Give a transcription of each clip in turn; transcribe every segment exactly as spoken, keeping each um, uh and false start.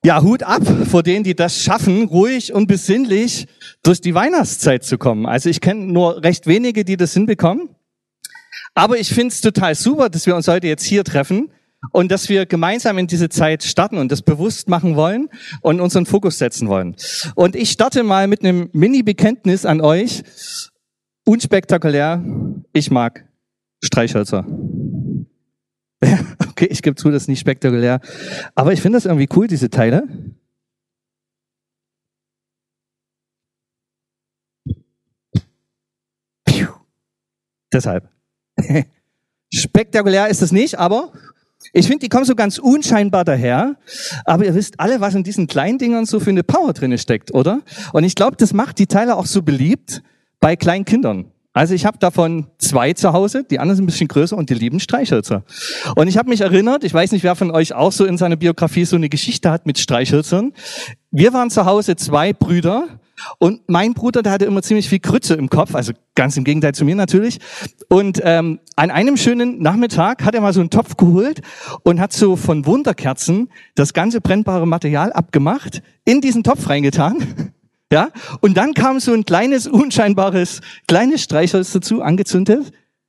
Ja, Hut ab vor denen, die das schaffen, ruhig und besinnlich durch die Weihnachtszeit zu kommen. Also ich kenne nur recht wenige, die das hinbekommen. Aber ich finde es total super, dass wir uns heute jetzt hier treffen und dass wir gemeinsam in diese Zeit starten und das bewusst machen wollen und unseren Fokus setzen wollen. Und ich starte mal mit einem Mini-Bekenntnis an euch. Unspektakulär, ich mag Streichhölzer. Okay, ich gebe zu, das ist nicht spektakulär. Aber ich finde das irgendwie cool, diese Teile. Piu. Deshalb. Spektakulär ist es nicht, aber ich finde, die kommen so ganz unscheinbar daher. Aber ihr wisst alle, was in diesen kleinen Dingern so für eine Power drin steckt, oder? Und ich glaube, das macht die Teile auch so beliebt bei kleinen Kindern. Also ich habe davon zwei zu Hause, die anderen sind ein bisschen größer und die lieben Streichhölzer. Und ich habe mich erinnert, ich weiß nicht, wer von euch auch so in seiner Biografie so eine Geschichte hat mit Streichhölzern. Wir waren zu Hause zwei Brüder und mein Bruder, der hatte immer ziemlich viel Krütze im Kopf, also ganz im Gegenteil zu mir natürlich. Und ähm, an einem schönen Nachmittag hat er mal so einen Topf geholt und hat so von Wunderkerzen das ganze brennbare Material abgemacht, in diesen Topf reingetan. Ja, und dann kam so ein kleines, unscheinbares, kleines Streichholz dazu, angezündet.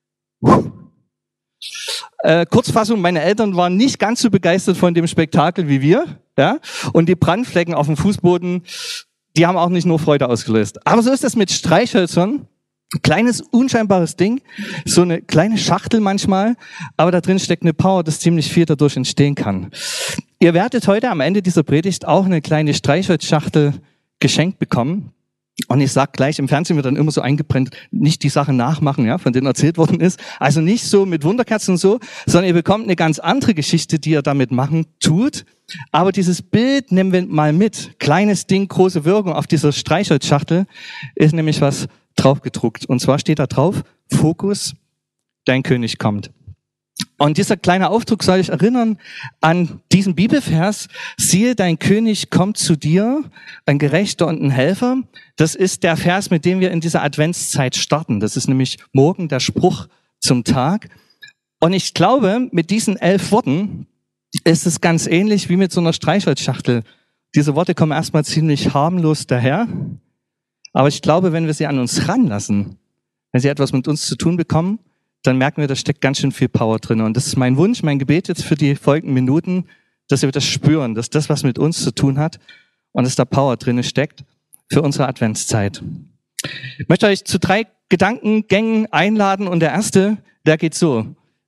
Äh, Kurzfassung, meine Eltern waren nicht ganz so begeistert von dem Spektakel wie wir. Ja, und die Brandflecken auf dem Fußboden, die haben auch nicht nur Freude ausgelöst. Aber so ist das mit Streichhölzern. Ein kleines, unscheinbares Ding, so eine kleine Schachtel manchmal, aber da drin steckt eine Power, dass ziemlich viel dadurch entstehen kann. Ihr werdet heute am Ende dieser Predigt auch eine kleine Streichholzschachtel geschenkt bekommen. Und ich sag gleich, im Fernsehen wird dann immer so eingebrennt, nicht die Sachen nachmachen, ja, von denen erzählt worden ist. Also nicht so mit Wunderkerzen und so, sondern ihr bekommt eine ganz andere Geschichte, die ihr damit machen tut. Aber dieses Bild nehmen wir mal mit. Kleines Ding, große Wirkung auf dieser Streichholzschachtel ist nämlich was drauf gedruckt. Und zwar steht da drauf, Fokus, dein König kommt. Und dieser kleine Aufdruck soll ich erinnern an diesen Bibelvers, siehe, dein König kommt zu dir, ein Gerechter und ein Helfer. Das ist der Vers, mit dem wir in dieser Adventszeit starten. Das ist nämlich morgen der Spruch zum Tag. Und ich glaube, mit diesen elf Worten ist es ganz ähnlich wie mit so einer Streichholzschachtel. Diese Worte kommen erstmal ziemlich harmlos daher. Aber ich glaube, wenn wir sie an uns ranlassen, wenn sie etwas mit uns zu tun bekommen, dann merken wir, da steckt ganz schön viel Power drin. Und das ist mein Wunsch, mein Gebet jetzt für die folgenden Minuten, dass wir das spüren, dass das, was mit uns zu tun hat und dass da Power drin steckt für unsere Adventszeit. Ich möchte euch zu drei Gedankengängen einladen und der erste, der geht so.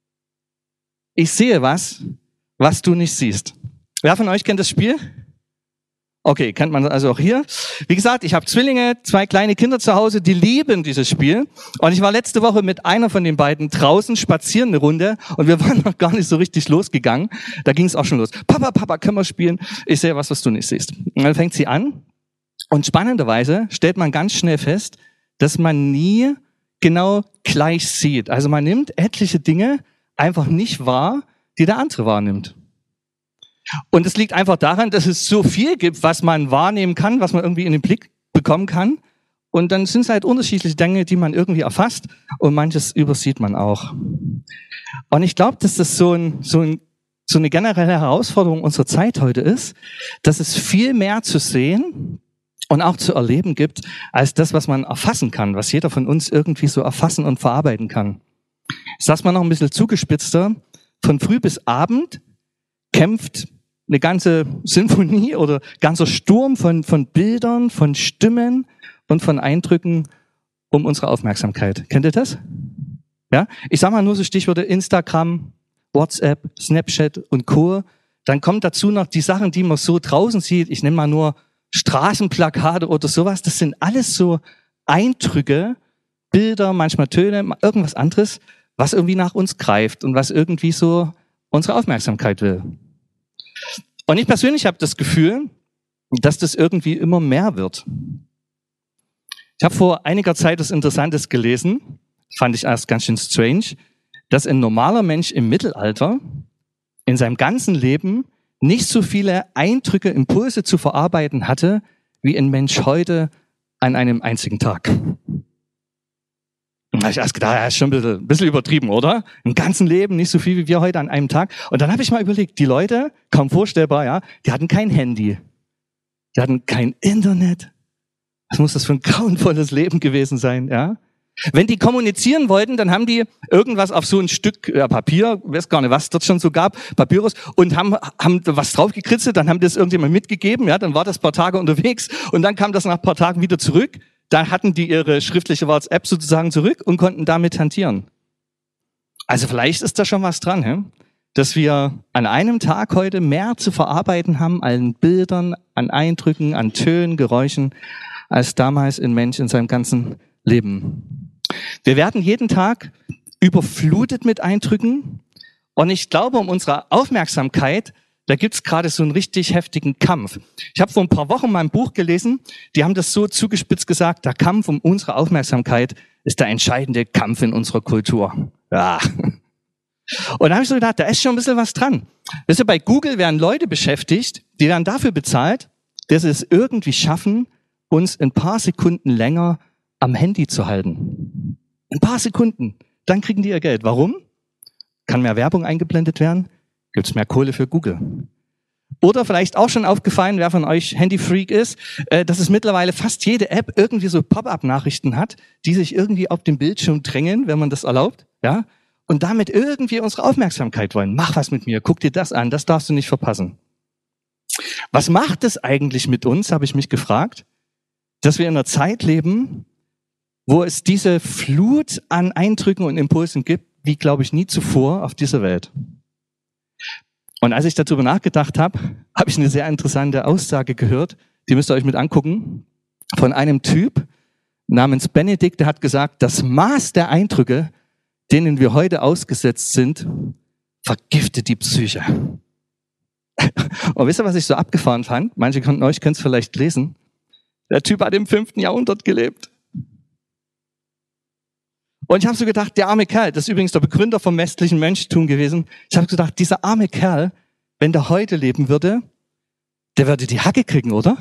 Ich sehe was, was du nicht siehst. Wer von euch kennt das Spiel? Okay, kennt man also auch hier. Wie gesagt, ich habe Zwillinge, zwei kleine Kinder zu Hause, die lieben dieses Spiel. Und ich war letzte Woche mit einer von den beiden draußen spazieren eine Runde und wir waren noch gar nicht so richtig losgegangen. Da ging es auch schon los. Papa, Papa, können wir spielen? Ich sehe was, was du nicht siehst. Und dann fängt sie an und spannenderweise stellt man ganz schnell fest, dass man nie genau gleich sieht. Also man nimmt etliche Dinge einfach nicht wahr, die der andere wahrnimmt. Und es liegt einfach daran, dass es so viel gibt, was man wahrnehmen kann, was man irgendwie in den Blick bekommen kann. Und dann sind es halt unterschiedliche Dinge, die man irgendwie erfasst und manches übersieht man auch. Und ich glaube, dass das so, ein, so, ein, so eine generelle Herausforderung unserer Zeit heute ist, dass es viel mehr zu sehen und auch zu erleben gibt, als das, was man erfassen kann, was jeder von uns irgendwie so erfassen und verarbeiten kann. Ich sag's mal noch ein bisschen zugespitzter. Von früh bis Abend kämpft eine ganze Sinfonie oder ganzer Sturm von, von Bildern, von Stimmen und von Eindrücken um unsere Aufmerksamkeit. Kennt ihr das? Ja? Ich sag mal nur so Stichworte Instagram, WhatsApp, Snapchat und Co. Dann kommt dazu noch die Sachen, die man so draußen sieht. Ich nenne mal nur Straßenplakate oder sowas. Das sind alles so Eindrücke, Bilder, manchmal Töne, irgendwas anderes, was irgendwie nach uns greift und was irgendwie so unsere Aufmerksamkeit will. Und ich persönlich habe das Gefühl, dass das irgendwie immer mehr wird. Ich habe vor einiger Zeit was Interessantes gelesen, fand ich erst ganz schön strange, dass ein normaler Mensch im Mittelalter in seinem ganzen Leben nicht so viele Eindrücke, Impulse zu verarbeiten hatte, wie ein Mensch heute an einem einzigen Tag. Da habe ich erst gedacht, ja, ist schon ein bisschen, ein bisschen übertrieben, oder? Im ganzen Leben nicht so viel wie wir heute an einem Tag. Und dann habe ich mal überlegt, die Leute, kaum vorstellbar, ja, die hatten kein Handy. Die hatten kein Internet. Was muss das für ein grauenvolles Leben gewesen sein, ja? Wenn die kommunizieren wollten, dann haben die irgendwas auf so ein Stück ja, Papier, weiß gar nicht, was es dort schon so gab, Papyrus, und haben, haben was draufgekritzelt, dann haben die das irgendjemand mitgegeben, ja, dann war das ein paar Tage unterwegs und dann kam das nach ein paar Tagen wieder zurück. Dann hatten die ihre schriftliche WhatsApp sozusagen zurück und konnten damit hantieren. Also vielleicht ist da schon was dran, he? Dass wir an einem Tag heute mehr zu verarbeiten haben an Bildern, an Eindrücken, an Tönen, Geräuschen, als damals ein Mensch in seinem ganzen Leben. Wir werden jeden Tag überflutet mit Eindrücken und ich glaube, um unsere Aufmerksamkeit, da gibt's gerade so einen richtig heftigen Kampf. Ich habe vor ein paar Wochen mal ein Buch gelesen, die haben das so zugespitzt gesagt, der Kampf um unsere Aufmerksamkeit ist der entscheidende Kampf in unserer Kultur. Ja. Und da habe ich so gedacht, da ist schon ein bisschen was dran. Wisst ihr, bei Google werden Leute beschäftigt, die werden dafür bezahlt, dass sie es irgendwie schaffen, uns ein paar Sekunden länger am Handy zu halten. Ein paar Sekunden. Dann kriegen die ihr Geld. Warum? Kann mehr Werbung eingeblendet werden? Gibt's mehr Kohle für Google? Oder vielleicht auch schon aufgefallen, wer von euch Handyfreak ist, dass es mittlerweile fast jede App irgendwie so Pop-up-Nachrichten hat, die sich irgendwie auf den Bildschirm drängen, wenn man das erlaubt, ja, und damit irgendwie unsere Aufmerksamkeit wollen. Mach was mit mir, guck dir das an, das darfst du nicht verpassen. Was macht es eigentlich mit uns, habe ich mich gefragt, dass wir in einer Zeit leben, wo es diese Flut an Eindrücken und Impulsen gibt, wie, glaube ich, nie zuvor auf dieser Welt. Und als ich darüber nachgedacht habe, habe ich eine sehr interessante Aussage gehört, die müsst ihr euch mit angucken, von einem Typ namens Benedikt, der hat gesagt, das Maß der Eindrücke, denen wir heute ausgesetzt sind, vergiftet die Psyche. Und wisst ihr, was ich so abgefahren fand? Manche von euch können es vielleicht lesen. Der Typ hat im fünften Jahrhundert gelebt. Und ich habe so gedacht, der arme Kerl, das ist übrigens der Begründer vom westlichen Mönchtum gewesen. Ich habe gedacht, dieser arme Kerl, wenn der heute leben würde, der würde die Hacke kriegen, oder?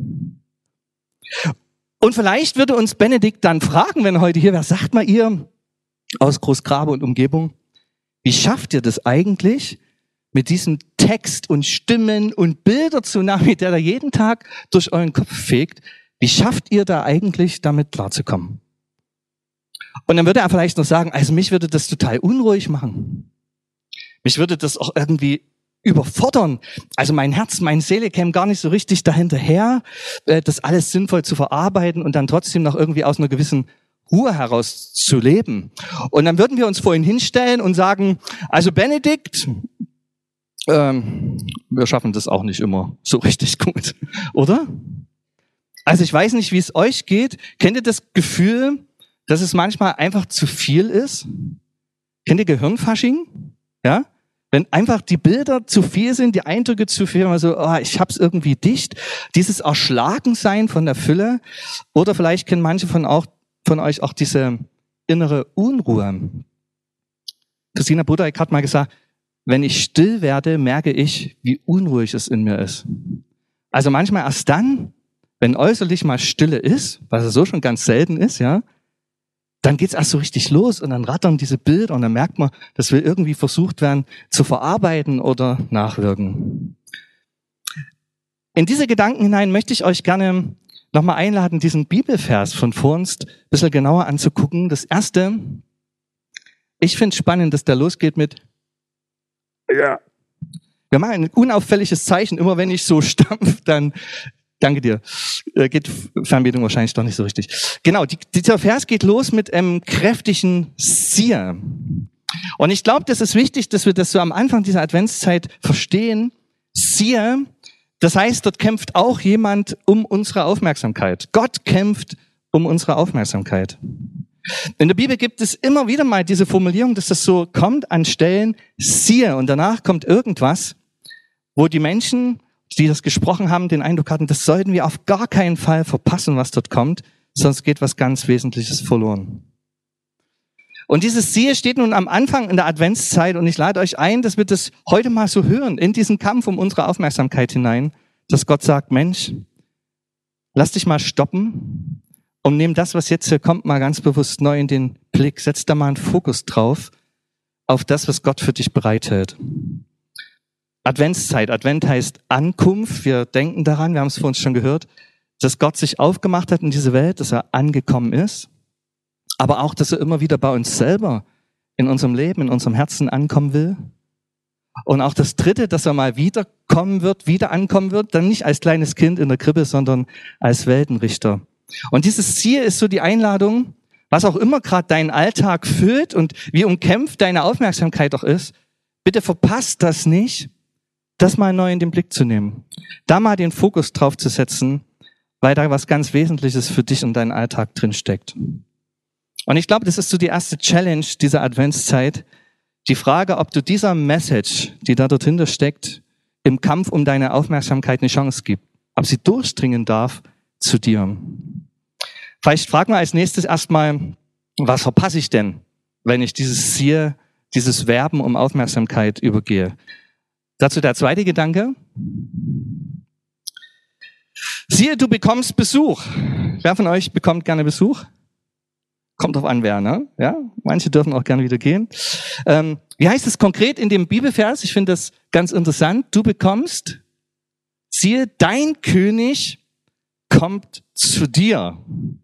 Und vielleicht würde uns Benedikt dann fragen, wenn er heute hier wäre, sagt mal ihr aus Großgrabe und Umgebung, wie schafft ihr das eigentlich, mit diesem Text und Stimmen und Bilder-Tsunami, der da jeden Tag durch euren Kopf fegt, wie schafft ihr da eigentlich damit klarzukommen? Und dann würde er vielleicht noch sagen, also mich würde das total unruhig machen. Mich würde das auch irgendwie überfordern. Also mein Herz, meine Seele käme gar nicht so richtig dahinterher, das alles sinnvoll zu verarbeiten und dann trotzdem noch irgendwie aus einer gewissen Ruhe heraus zu leben. Und dann würden wir uns vorhin hinstellen und sagen, also Benedikt, ähm, wir schaffen das auch nicht immer so richtig gut, oder? Also ich weiß nicht, wie es euch geht. Kennt ihr das Gefühl, dass es manchmal einfach zu viel ist? Kennt ihr Gehirnfasching? Ja? Wenn einfach die Bilder zu viel sind, die Eindrücke zu viel, also oh, ich hab's irgendwie dicht. Dieses Erschlagensein von der Fülle. Oder vielleicht kennen manche von, auch, von euch auch diese innere Unruhe. Christina Budajk hat mal gesagt, wenn ich still werde, merke ich, wie unruhig es in mir ist. Also manchmal erst dann, wenn äußerlich mal Stille ist, was es so schon ganz selten ist, ja, dann geht's erst so richtig los und dann rattern diese Bilder und dann merkt man, das will irgendwie versucht werden zu verarbeiten oder nachwirken. In diese Gedanken hinein möchte ich euch gerne nochmal einladen, diesen Bibelvers von vor uns ein bisschen genauer anzugucken. Das erste, ich finde es spannend, dass der losgeht mit ja. Wir machen ein unauffälliges Zeichen, immer wenn ich so stampf, dann danke dir. Äh, geht Fernbedienung wahrscheinlich doch nicht so richtig. Genau, die, dieser Vers geht los mit einem kräftigen Siehe. Und ich glaube, das ist wichtig, dass wir das so am Anfang dieser Adventszeit verstehen. Siehe, das heißt, dort kämpft auch jemand um unsere Aufmerksamkeit. Gott kämpft um unsere Aufmerksamkeit. In der Bibel gibt es immer wieder mal diese Formulierung, dass das so kommt an Stellen, siehe, und danach kommt irgendwas, wo die Menschen, die das gesprochen haben, den Eindruck hatten, das sollten wir auf gar keinen Fall verpassen, was dort kommt, sonst geht was ganz Wesentliches verloren. Und dieses Siehe steht nun am Anfang in der Adventszeit und ich lade euch ein, dass wir das heute mal so hören, in diesen Kampf um unsere Aufmerksamkeit hinein, dass Gott sagt, Mensch, lass dich mal stoppen und nimm das, was jetzt hier kommt, mal ganz bewusst neu in den Blick. Setz da mal einen Fokus drauf, auf das, was Gott für dich bereithält. Adventszeit. Advent heißt Ankunft. Wir denken daran, wir haben es vor uns schon gehört, dass Gott sich aufgemacht hat in diese Welt, dass er angekommen ist, aber auch, dass er immer wieder bei uns selber in unserem Leben, in unserem Herzen ankommen will. Und auch das Dritte, dass er mal wiederkommen wird, wieder ankommen wird, dann nicht als kleines Kind in der Krippe, sondern als Weltenrichter. Und dieses Ziel ist so die Einladung, was auch immer gerade deinen Alltag füllt und wie umkämpft deine Aufmerksamkeit auch ist, bitte verpasst das nicht, das mal neu in den Blick zu nehmen. Da mal den Fokus drauf zu setzen, weil da was ganz Wesentliches für dich und deinen Alltag drin steckt. Und ich glaube, das ist so die erste Challenge dieser Adventszeit. Die Frage, ob du dieser Message, die da dort hinter steckt, im Kampf um deine Aufmerksamkeit eine Chance gibt. Ob sie durchdringen darf zu dir. Vielleicht fragen wir als nächstes erstmal, was verpasse ich denn, wenn ich dieses Ziel, dieses Werben um Aufmerksamkeit übergehe? Dazu der zweite Gedanke. Siehe, du bekommst Besuch. Wer von euch bekommt gerne Besuch? Kommt drauf an, wer, ne? Ja, manche dürfen auch gerne wieder gehen. Ähm, wie heißt es konkret in dem Bibelvers? Ich finde das ganz interessant. Du bekommst, siehe, dein König kommt zu dir.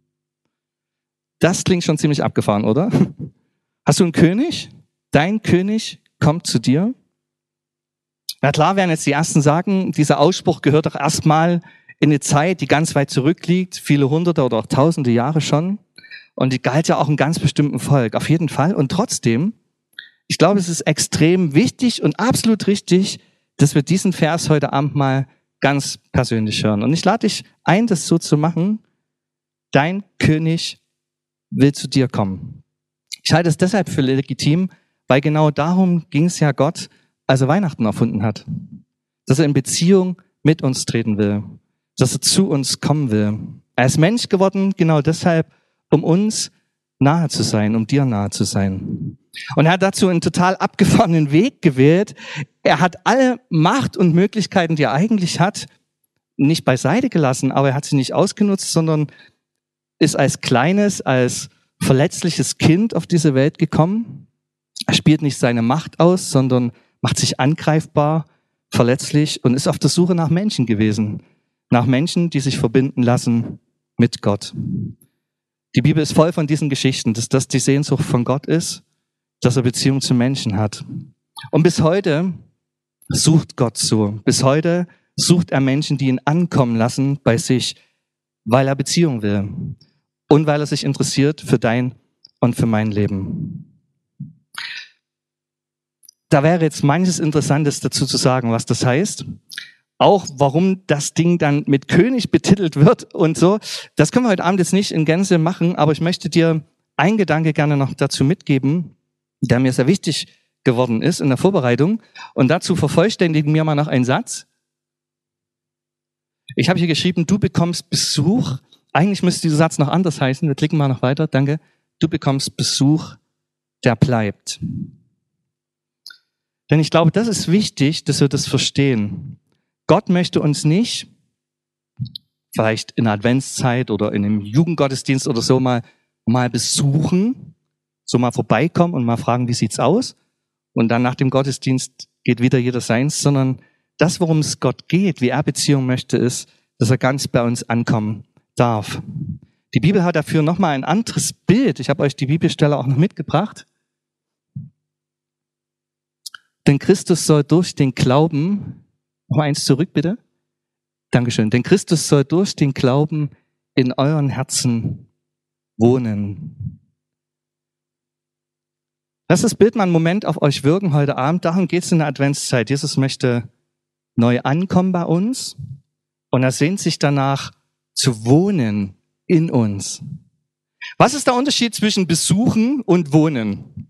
Das klingt schon ziemlich abgefahren, oder? Hast du einen König? Dein König kommt zu dir. Na klar werden jetzt die Ersten sagen, dieser Ausspruch gehört doch erstmal in eine Zeit, die ganz weit zurückliegt, viele hunderte oder auch tausende Jahre schon. Und die galt ja auch einem ganz bestimmten Volk, auf jeden Fall. Und trotzdem, ich glaube, es ist extrem wichtig und absolut richtig, dass wir diesen Vers heute Abend mal ganz persönlich hören. Und ich lade dich ein, das so zu machen. Dein König will zu dir kommen. Ich halte es deshalb für legitim, weil genau darum ging es ja Gott, als er Weihnachten erfunden hat. Dass er in Beziehung mit uns treten will. Dass er zu uns kommen will. Er ist Mensch geworden, genau deshalb, um uns nahe zu sein, um dir nahe zu sein. Und er hat dazu einen total abgefahrenen Weg gewählt. Er hat alle Macht und Möglichkeiten, die er eigentlich hat, nicht beiseite gelassen, aber er hat sie nicht ausgenutzt, sondern ist als kleines, als verletzliches Kind auf diese Welt gekommen. Er spielt nicht seine Macht aus, sondern macht sich angreifbar, verletzlich und ist auf der Suche nach Menschen gewesen. Nach Menschen, die sich verbinden lassen mit Gott. Die Bibel ist voll von diesen Geschichten, dass das die Sehnsucht von Gott ist, dass er Beziehung zu Menschen hat. Und bis heute sucht Gott so. Bis heute sucht er Menschen, die ihn ankommen lassen bei sich, weil er Beziehung will und weil er sich interessiert für dein und für mein Leben. Da wäre jetzt manches Interessantes dazu zu sagen, was das heißt. Auch warum das Ding dann mit König betitelt wird und so. Das können wir heute Abend jetzt nicht in Gänze machen, aber ich möchte dir einen Gedanke gerne noch dazu mitgeben, der mir sehr wichtig geworden ist in der Vorbereitung. Und dazu vervollständigen wir mal noch einen Satz. Ich habe hier geschrieben, du bekommst Besuch. Eigentlich müsste dieser Satz noch anders heißen. Wir klicken mal noch weiter. Danke. Du bekommst Besuch, der bleibt. Denn ich glaube, das ist wichtig, dass wir das verstehen. Gott möchte uns nicht, vielleicht in der Adventszeit oder in einem Jugendgottesdienst oder so mal, mal besuchen, so mal vorbeikommen und mal fragen, wie sieht's aus? Und dann nach dem Gottesdienst geht wieder jeder seins, sondern das, worum es Gott geht, wie er Beziehung möchte, ist, dass er ganz bei uns ankommen darf. Die Bibel hat dafür nochmal ein anderes Bild. Ich habe euch die Bibelstelle auch noch mitgebracht. Denn Christus soll durch den Glauben, noch mal eins zurück bitte. Dankeschön. Denn Christus soll durch den Glauben in euren Herzen wohnen. Lasst das Bild mal einen Moment auf euch wirken heute Abend. Darum geht es in der Adventszeit. Jesus möchte neu ankommen bei uns und er sehnt sich danach zu wohnen in uns. Was ist der Unterschied zwischen besuchen und wohnen?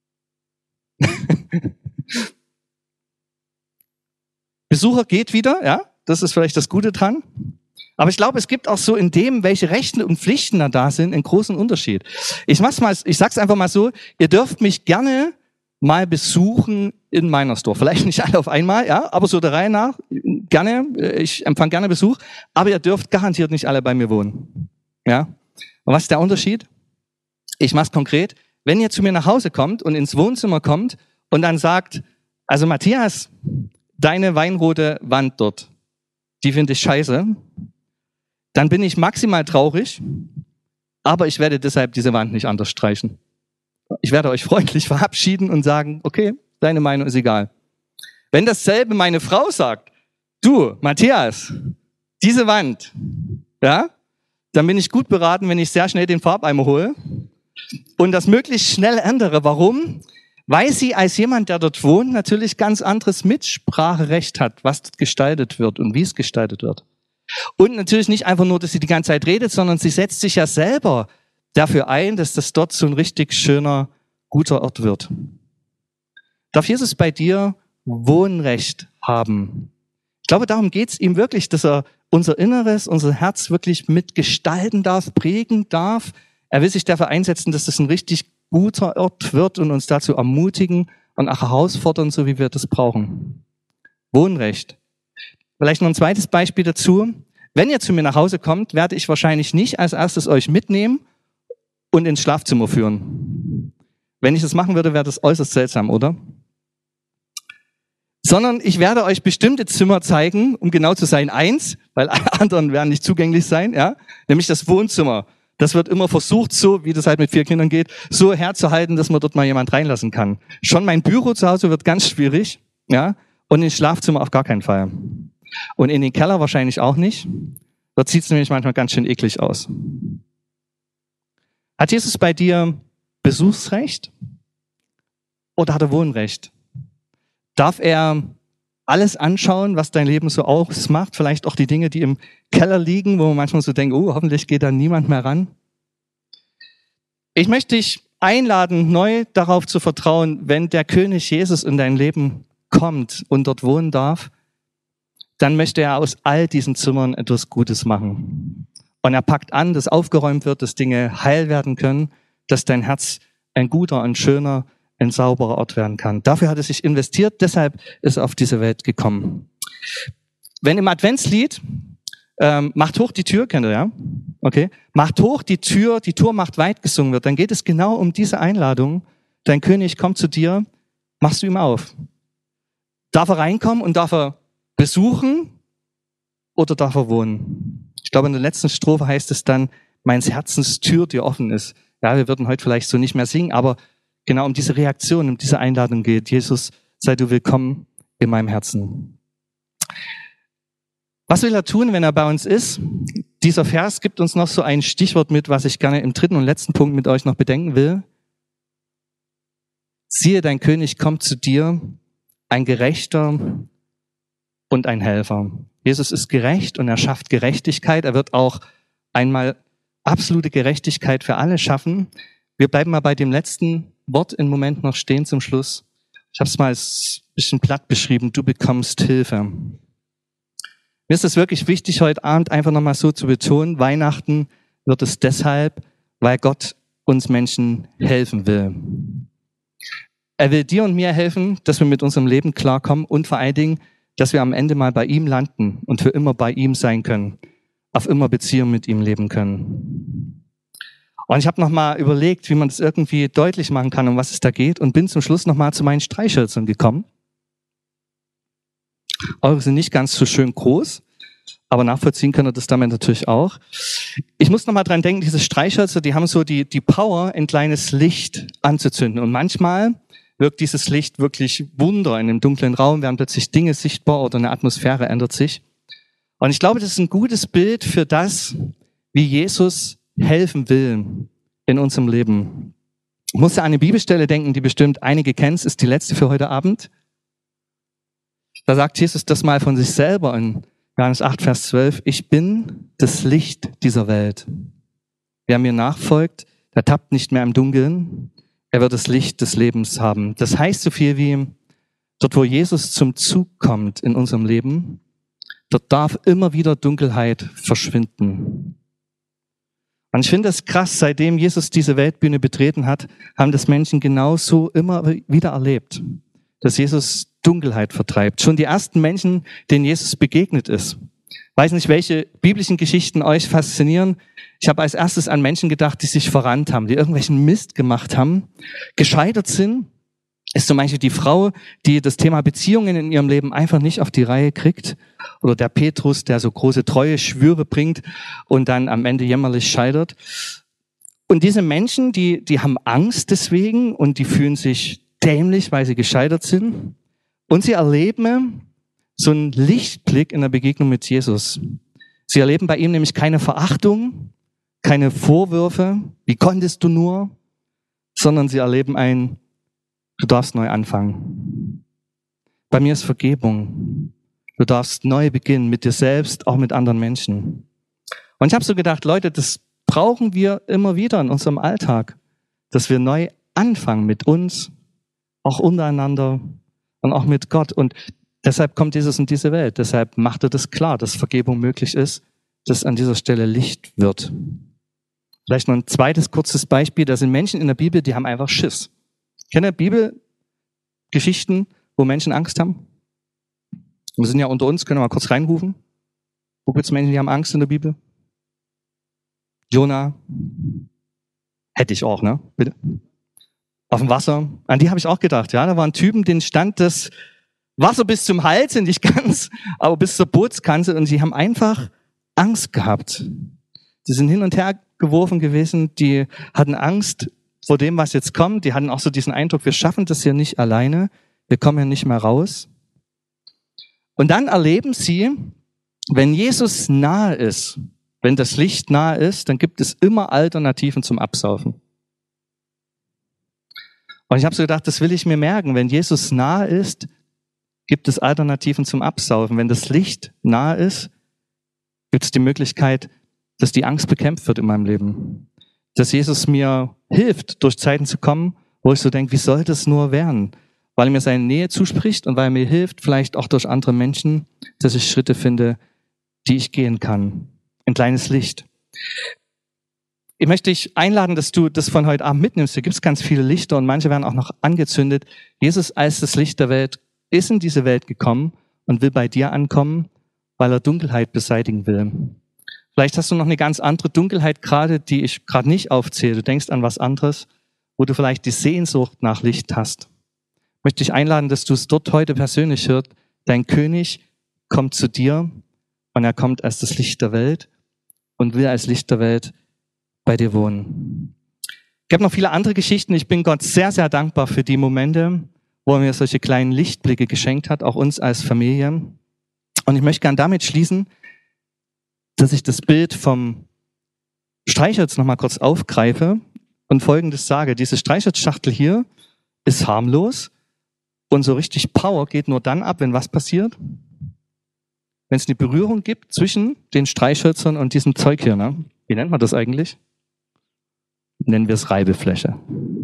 Besucher geht wieder, ja, das ist vielleicht das Gute dran. Aber ich glaube, es gibt auch so in dem, welche Rechte und Pflichten da da sind, einen großen Unterschied. Ich mach's mal, ich sag's einfach mal so, ihr dürft mich gerne mal besuchen in Meinersdorf. Vielleicht nicht alle auf einmal, ja, aber so der Reihe nach, gerne, ich empfange gerne Besuch, aber ihr dürft garantiert nicht alle bei mir wohnen. Ja? Und was ist der Unterschied? Ich mache es konkret. Wenn ihr zu mir nach Hause kommt und ins Wohnzimmer kommt und dann sagt, also Matthias, deine weinrote Wand dort, die finde ich scheiße, dann bin ich maximal traurig, aber ich werde deshalb diese Wand nicht anders streichen. Ich werde euch freundlich verabschieden und sagen, okay, deine Meinung ist egal. Wenn dasselbe meine Frau sagt, du, Matthias, diese Wand, ja, dann bin ich gut beraten, wenn ich sehr schnell den Farbeimer hole und das möglichst schnell ändere. Warum? Weil sie als jemand, der dort wohnt, natürlich ganz anderes Mitspracherecht hat, was dort gestaltet wird und wie es gestaltet wird. Und natürlich nicht einfach nur, dass sie die ganze Zeit redet, sondern sie setzt sich ja selber dafür ein, dass das dort so ein richtig schöner, guter Ort wird. Darf Jesus bei dir Wohnrecht haben? Ich glaube, darum geht es ihm wirklich, dass er unser Inneres, unser Herz wirklich mitgestalten darf, prägen darf. Er will sich dafür einsetzen, dass das ein richtig guter Ort wird und uns dazu ermutigen und auch herausfordern, so wie wir das brauchen. Wohnrecht. Vielleicht noch ein zweites Beispiel dazu. Wenn ihr zu mir nach Hause kommt, werde ich wahrscheinlich nicht als erstes euch mitnehmen und ins Schlafzimmer führen. Wenn ich das machen würde, wäre das äußerst seltsam, oder? Sondern ich werde euch bestimmte Zimmer zeigen, um genau zu sein, eins, weil alle anderen werden nicht zugänglich sein, ja, nämlich das Wohnzimmer. Das wird immer versucht, so wie das halt mit vier Kindern geht, so herzuhalten, dass man dort mal jemand reinlassen kann. Schon mein Büro zu Hause wird ganz schwierig, ja, und ins Schlafzimmer auf gar keinen Fall. Und in den Keller wahrscheinlich auch nicht. Dort sieht es nämlich manchmal ganz schön eklig aus. Hat Jesus bei dir Besuchsrecht oder hat er Wohnrecht? Darf er alles anschauen, was dein Leben so ausmacht? Vielleicht auch die Dinge, die im Keller liegen, wo man manchmal so denkt, oh, hoffentlich geht da niemand mehr ran. Ich möchte dich einladen, neu darauf zu vertrauen, wenn der König Jesus in dein Leben kommt und dort wohnen darf, dann möchte er aus all diesen Zimmern etwas Gutes machen. Und er packt an, dass aufgeräumt wird, dass Dinge heil werden können, dass dein Herz ein guter, ein schöner, ein sauberer Ort werden kann. Dafür hat er sich investiert, deshalb ist er auf diese Welt gekommen. Wenn im Adventslied ähm, Macht hoch die Tür, kennt ihr, ja? Okay. Macht hoch die Tür, die Tür macht weit gesungen wird, dann geht es genau um diese Einladung. Dein König kommt zu dir, machst du ihm auf. Darf er reinkommen und darf er besuchen oder darf er wohnen? Ich glaube, in der letzten Strophe heißt es dann, meines Herzens Tür dir offen ist. Ja, wir würden heute vielleicht so nicht mehr singen, aber genau um diese Reaktion, um diese Einladung geht. Jesus, sei du willkommen in meinem Herzen. Was will er tun, wenn er bei uns ist? Dieser Vers gibt uns noch so ein Stichwort mit, was ich gerne im dritten und letzten Punkt mit euch noch bedenken will. Siehe, dein König kommt zu dir, ein Gerechter und ein Helfer. Jesus ist gerecht und er schafft Gerechtigkeit. Er wird auch einmal absolute Gerechtigkeit für alle schaffen. Wir bleiben mal bei dem letzten Wort im Moment noch stehen zum Schluss. Ich habe es mal ein bisschen platt beschrieben. Du bekommst Hilfe. Mir ist es wirklich wichtig, heute Abend einfach nochmal so zu betonen, Weihnachten wird es deshalb, weil Gott uns Menschen helfen will. Er will dir und mir helfen, dass wir mit unserem Leben klarkommen und vor allen Dingen, dass wir am Ende mal bei ihm landen und für immer bei ihm sein können, auf immer Beziehung mit ihm leben können. Und ich habe nochmal überlegt, wie man das irgendwie deutlich machen kann, um was es da geht, und bin zum Schluss nochmal zu meinen Streichhölzern gekommen. Eure sind nicht ganz so schön groß, aber nachvollziehen könnt ihr das damit natürlich auch. Ich muss nochmal dran denken, diese Streichhölzer, die haben so die, die Power, ein kleines Licht anzuzünden. Und manchmal wirkt dieses Licht wirklich Wunder. In einem dunklen Raum werden plötzlich Dinge sichtbar oder eine Atmosphäre ändert sich. Und ich glaube, das ist ein gutes Bild für das, wie Jesus helfen will in unserem Leben. Ich muss an eine Bibelstelle denken, die bestimmt einige kennen. Es ist die letzte für heute Abend. Da sagt Jesus das mal von sich selber in Johannes acht, Vers zwölf. Ich bin das Licht dieser Welt. Wer mir nachfolgt, der tappt nicht mehr im Dunkeln. Er wird das Licht des Lebens haben. Das heißt so viel wie, dort wo Jesus zum Zug kommt in unserem Leben, dort darf immer wieder Dunkelheit verschwinden. Und ich finde es krass, seitdem Jesus diese Weltbühne betreten hat, haben das Menschen genauso immer wieder erlebt, dass Jesus Dunkelheit vertreibt. Schon die ersten Menschen, denen Jesus begegnet ist. Ich weiß nicht, welche biblischen Geschichten euch faszinieren. Ich habe als erstes an Menschen gedacht, die sich verrannt haben, die irgendwelchen Mist gemacht haben, gescheitert sind. Ist zum Beispiel die Frau, die das Thema Beziehungen in ihrem Leben einfach nicht auf die Reihe kriegt. Oder der Petrus, der so große treue Schwüre bringt und dann am Ende jämmerlich scheitert. Und diese Menschen, die, die haben Angst deswegen und die fühlen sich dämlich, weil sie gescheitert sind. Und sie erleben so einen Lichtblick in der Begegnung mit Jesus. Sie erleben bei ihm nämlich keine Verachtung, keine Vorwürfe, wie konntest du nur, sondern sie erleben ein, du darfst neu anfangen. Bei mir ist Vergebung. Du darfst neu beginnen mit dir selbst, auch mit anderen Menschen. Und ich habe so gedacht, Leute, das brauchen wir immer wieder in unserem Alltag, dass wir neu anfangen mit uns, auch untereinander und auch mit Gott. Und deshalb kommt Jesus in diese Welt. Deshalb macht er das klar, dass Vergebung möglich ist, dass an dieser Stelle Licht wird. Vielleicht noch ein zweites kurzes Beispiel. Da sind Menschen in der Bibel, die haben einfach Schiss. Kennt ihr Bibelgeschichten, wo Menschen Angst haben? Wir sind ja unter uns, können wir mal kurz reinrufen. Wo gibt es Menschen, die haben Angst in der Bibel? Jona. Hätte ich auch, ne? Bitte. Auf dem Wasser. An die habe ich auch gedacht. Ja, da waren Typen, denen stand das Wasser bis zum Hals, nicht ganz, aber bis zur Bootskante. Und sie haben einfach Angst gehabt. Die sind hin und her geworfen gewesen. Die hatten Angst vor dem, was jetzt kommt. Die hatten auch so diesen Eindruck, wir schaffen das hier nicht alleine. Wir kommen hier nicht mehr raus. Und dann erleben sie, wenn Jesus nahe ist, wenn das Licht nahe ist, dann gibt es immer Alternativen zum Absaufen. Und ich habe so gedacht, das will ich mir merken. Wenn Jesus nahe ist, gibt es Alternativen zum Absaufen. Wenn das Licht nahe ist, gibt es die Möglichkeit, dass die Angst bekämpft wird in meinem Leben. Dass Jesus mir hilft, durch Zeiten zu kommen, wo ich so denke, wie soll das nur werden? Weil er mir seine Nähe zuspricht und weil er mir hilft, vielleicht auch durch andere Menschen, dass ich Schritte finde, die ich gehen kann. Ein kleines Licht. Ich möchte dich einladen, dass du das von heute Abend mitnimmst. Hier gibt es ganz viele Lichter und manche werden auch noch angezündet. Jesus als das Licht der Welt ist in diese Welt gekommen und will bei dir ankommen, weil er Dunkelheit beseitigen will. Vielleicht hast du noch eine ganz andere Dunkelheit gerade, die ich gerade nicht aufzähle. Du denkst an was anderes, wo du vielleicht die Sehnsucht nach Licht hast. Ich möchte dich einladen, dass du es dort heute persönlich hörst. Dein König kommt zu dir und er kommt als das Licht der Welt und will als Licht der Welt bei dir wohnen. Ich habe noch viele andere Geschichten. Ich bin Gott sehr, sehr dankbar für die Momente, wo er mir solche kleinen Lichtblicke geschenkt hat, auch uns als Familie. Und ich möchte gern damit schließen, dass ich das Bild vom Streichholz noch mal kurz aufgreife und Folgendes sage. Diese Streichholzschachtel hier ist harmlos und so richtig Power geht nur dann ab, wenn was passiert? Wenn es eine Berührung gibt zwischen den Streichhölzern und diesem Zeug hier. Ne? Wie nennt man das eigentlich? Nennen wir es Reibefläche.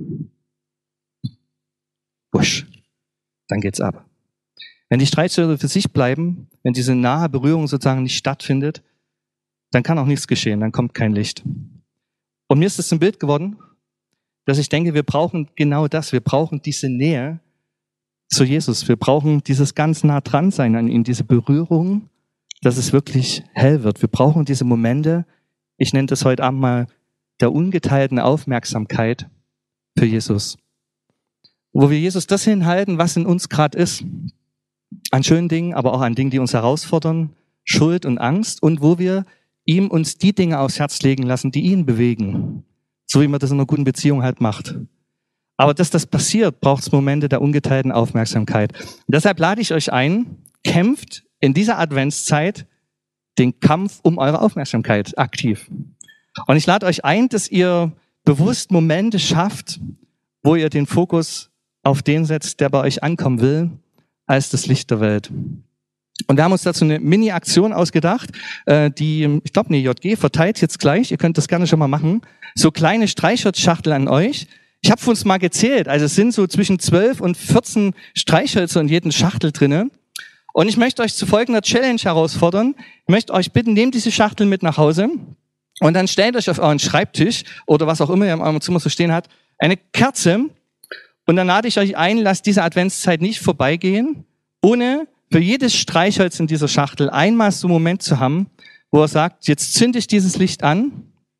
Wusch. Dann geht's ab. Wenn die Streichhölzer für sich bleiben, wenn diese nahe Berührung sozusagen nicht stattfindet, dann kann auch nichts geschehen, dann kommt kein Licht. Und mir ist es zum Bild geworden, dass ich denke, wir brauchen genau das. Wir brauchen diese Nähe zu Jesus. Wir brauchen dieses ganz nah dran sein an ihn, diese Berührung, dass es wirklich hell wird. Wir brauchen diese Momente, ich nenne das heute Abend mal der ungeteilten Aufmerksamkeit für Jesus. Wo wir Jesus das hinhalten, was in uns gerade ist. An schönen Dingen, aber auch an Dingen, die uns herausfordern, Schuld und Angst. Und wo wir ihm uns die Dinge aufs Herz legen lassen, die ihn bewegen. So wie man das in einer guten Beziehung halt macht. Aber dass das passiert, braucht es Momente der ungeteilten Aufmerksamkeit. Und deshalb lade ich euch ein, kämpft in dieser Adventszeit den Kampf um eure Aufmerksamkeit aktiv. Und ich lade euch ein, dass ihr bewusst Momente schafft, wo ihr den Fokus auf den setzt, der bei euch ankommen will, als das Licht der Welt. Und wir haben uns dazu eine Mini-Aktion ausgedacht, die, ich glaube, eine J G verteilt jetzt gleich. Ihr könnt das gerne schon mal machen. So kleine Streichholzschachteln an euch. Ich habe für uns mal gezählt. Also es sind so zwischen zwölf und vierzehn Streichhölzer in jedem Schachtel drinne. Und ich möchte euch zu folgender Challenge herausfordern. Ich möchte euch bitten, nehmt diese Schachtel mit nach Hause und dann stellt euch auf euren Schreibtisch oder was auch immer ihr in eurem Zimmer so stehen habt, eine Kerze. Und dann lade ich euch ein, lasst diese Adventszeit nicht vorbeigehen, ohne für jedes Streichholz in dieser Schachtel einmal so einen Moment zu haben, wo er sagt, jetzt zünde ich dieses Licht an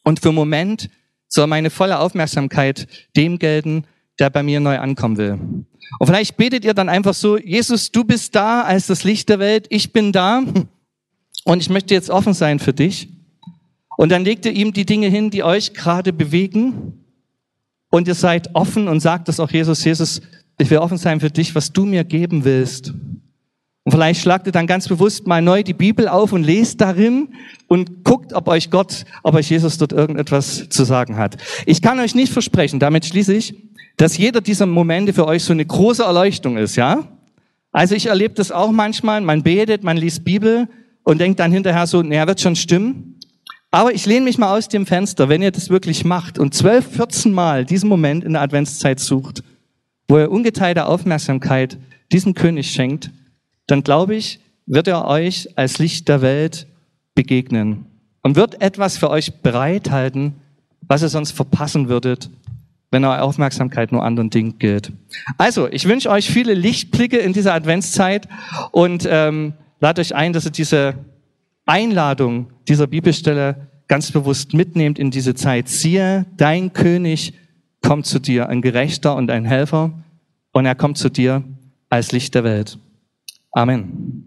Und für einen Moment soll meine volle Aufmerksamkeit dem gelten, der bei mir neu ankommen will. Und vielleicht betet ihr dann einfach so, Jesus, du bist da als das Licht der Welt, ich bin da und ich möchte jetzt offen sein für dich. Und dann legt ihr ihm die Dinge hin, die euch gerade bewegen und ihr seid offen und sagt es auch Jesus, Jesus, ich will offen sein für dich, was du mir geben willst. Und vielleicht schlagt ihr dann ganz bewusst mal neu die Bibel auf und lest darin und guckt, ob euch Gott, ob euch Jesus dort irgendetwas zu sagen hat. Ich kann euch nicht versprechen, damit schließe ich, dass jeder dieser Momente für euch so eine große Erleuchtung ist, ja? Also ich erlebe das auch manchmal, man betet, man liest Bibel und denkt dann hinterher so, naja, wird schon stimmen. Aber ich lehne mich mal aus dem Fenster, wenn ihr das wirklich macht und zwölf, vierzehn Mal diesen Moment in der Adventszeit sucht, wo ihr ungeteilte Aufmerksamkeit diesem König schenkt, dann glaube ich, wird er euch als Licht der Welt begegnen und wird etwas für euch bereithalten, was ihr sonst verpassen würdet, wenn eure Aufmerksamkeit nur anderen Dingen gilt. Also, ich wünsche euch viele Lichtblicke in dieser Adventszeit und ähm, lade euch ein, dass ihr diese Einladung dieser Bibelstelle ganz bewusst mitnehmt in diese Zeit. Siehe, dein König kommt zu dir, ein Gerechter und ein Helfer, und er kommt zu dir als Licht der Welt. Amen.